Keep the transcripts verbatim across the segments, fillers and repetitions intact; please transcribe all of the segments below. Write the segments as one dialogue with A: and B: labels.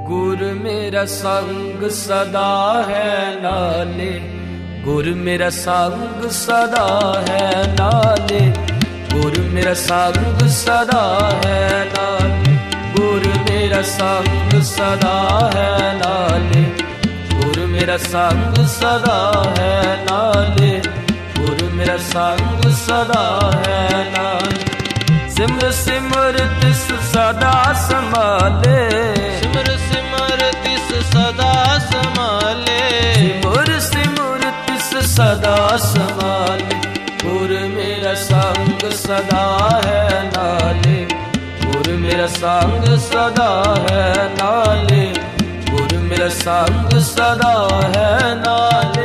A: गुर मेरा संग सदा है नाले, गुर मेरा संग सदा है नाले, गुर मेरा संग सदा है नाले, गुर मेरा संग सदा है नाले, गुर मेरा संग सदा है नाले, गुर मेरा संग सदा है नाले। सिमर सिमर तिस सदा संभाले,
B: सिमर सिमर तिस सदा संभाले,
A: सिमर सिमर तिस सदा संभाले। गुर मेरा संग सदा है नाले, गुर मेरा संग सदा है नाले, गुर मेरा संग सदा है नाले।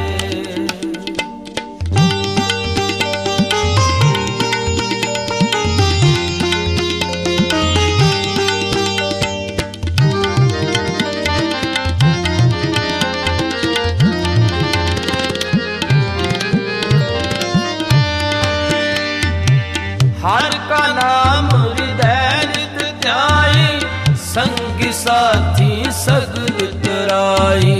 B: हर का नाम हृदय नित ध्याई,
A: संगी साथी सगल तराई।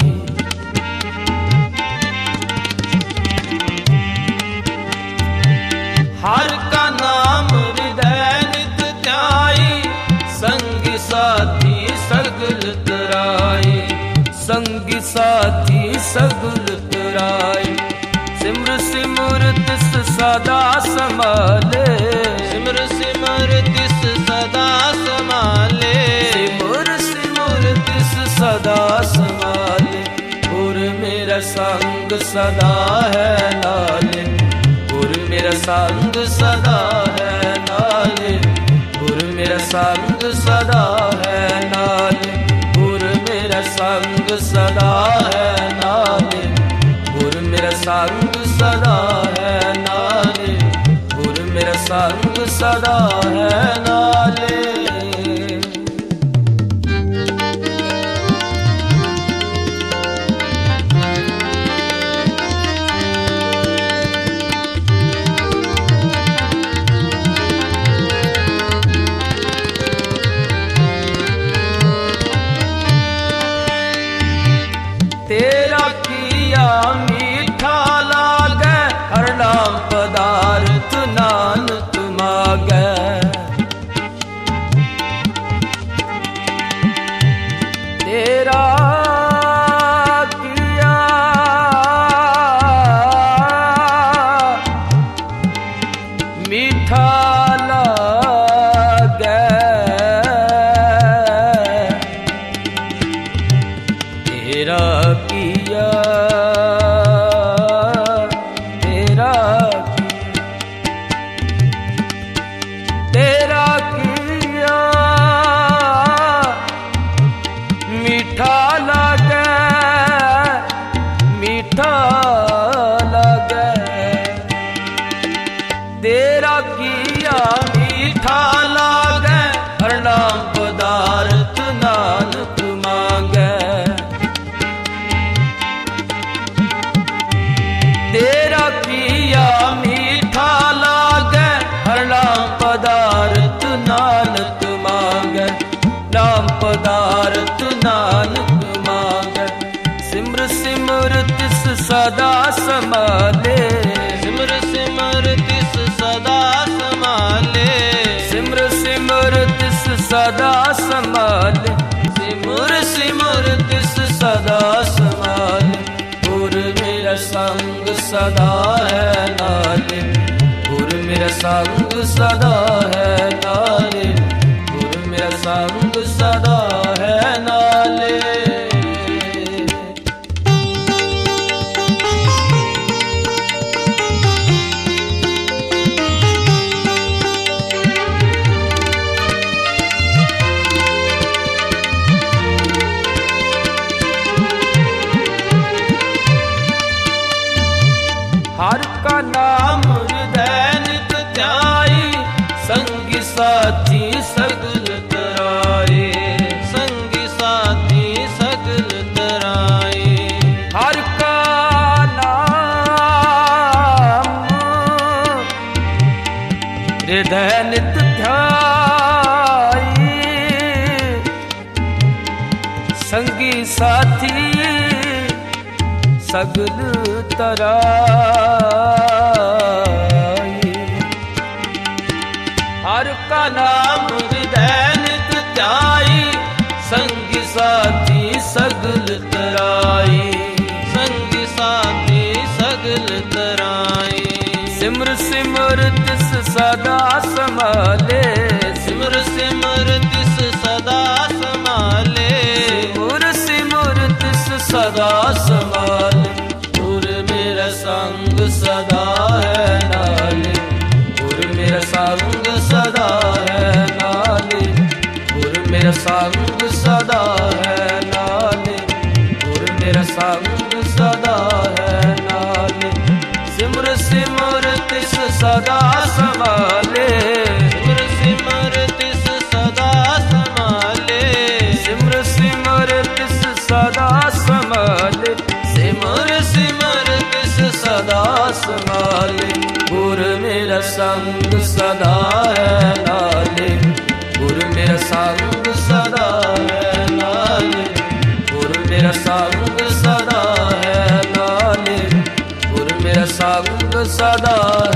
B: हर का नाम हृदय नित ध्याई,
A: संगी साथी सगल तराई, संगी साथी सगल तराई। सिमर सिमर तिस सदा संभाले,
B: सिमर सिमर तिस सदा संभाले,
A: सिमर सिमर तिस सदा संभाले। गुर मेरा संग सदा है नाले, गुर मेरा संग सदा है नाले, गुर मेरा संग सदा है नाले, गुर मेरा संग सदा है नाले, गुर मेरा संग सदा है नाले, गुर मेरा संग सदा है नाले। तेरा किया मीठा लागे, हर नाम पदार्थ नानक मागे। तेरा किया मीठा लागे, तेरा किया तेरा तेरा किया मीठा लगे, मीठा लगे। तेरा किया मीठा लगे, हर नाम पदार्थ नानक मांगे। तेरा किया मीठा लागे, हर नाम पदार्थ नानक मांगे, नाम पदार्थ नानक मांगे। सिमर सिमर तिस सदा संभाले,
B: सिमर सिमर तिस सदा संभाले,
A: सिमर सिमर तिस सदा संभाले, सिमर सिमर तिस सदा संभाले। गुर मेरा संग सदा है नाले, गुर मेरा संग सदा है नाले, गुर मेरा संग सदा है नाले। हर का नाम हृदय नित ध्याई, संगी साथी सगल तराई,
B: संगी साथी सगल तराई।
A: हर का नाम हृदय नित ध्याई, ਸੰਗੀ ਸਾਥੀ ਸਗਲ ਤਰਾਈ।
B: ਹਰ ਕਾ ਨਾਮ ਹਿਰਦੈ ਨਿਤ ਧਿਆਈ, ਸੰਗੀ ਸਾਥੀ ਸਗਲ ਤਰਾਈ। ਸੰਗੀ ਸਾਥੀ ਸਗਲ ਤਰਾਈ।
A: ਸਿਮਰ ਸਿਮਰ ਤਿਸ ਸਦਾ ਸੰਭਾਲੇ,
B: ਸਿਮਰ ਸਿਮਰ ਤਿਸ ਸਦਾ ਸੰਭਾਲੇ।
A: ਸਿਮਰ ਸਿਮਰ ਤਿਸ ਸਦਾ ਸੰਭਾਲੇ।
B: ਗੁਰ ਮੇਰਾ ਸੰਗ ਸਦਾ ਹੈ ਨਾਲੇ,
A: ਗੁਰ ਮੇਰਾ ਸੰਗ ਸਦਾ ਹੈ ਨਾਲੇ, ਗੁਰ ਮੇਰਾ ਸੰਗ ਸਦਾ ਹੈ ਨਾਲੇ, ਗੁਰ ਮੇਰਾ ਸੰਗ ਸਦਾ ਹੈ ਨਾਲੇ। ਸਿਮਰ ਸਿਮਰ ਤਿਸ ਸਦਾ ਸੰਭਾਲੇ,
B: ਸਿਮਰ ਸਿਮਰ ਤਿਸ ਸਦਾ ਸੰਭਾਲੇ।
A: ਸਿਮਰ ਸਿਮਰ ਤਿਸ ਸਦਾ ਸੰਭਾਲੇ, ਸਿਮਰ ਸਿਮਰ ਤਿਸ ਸਦਾ ਸੰਭਾਲੇ। ਗੁਰ ਮੇਰਾ ਸੰਗ ਸਦਾ ਹੈ ਨਾਲੇ, ਗੁਰ ਮੇਰਾ ਸੰਗ ਸਦਾ ਹੈ ਨਾਲੇ, ਗੁਰ ਮੇਰਾ ਸੰਗ ਸਦਾ ਹੈ ਨਾਲੇ, ਗੁਰ ਮੇਰਾ ਸੰਗ ਸਦਾ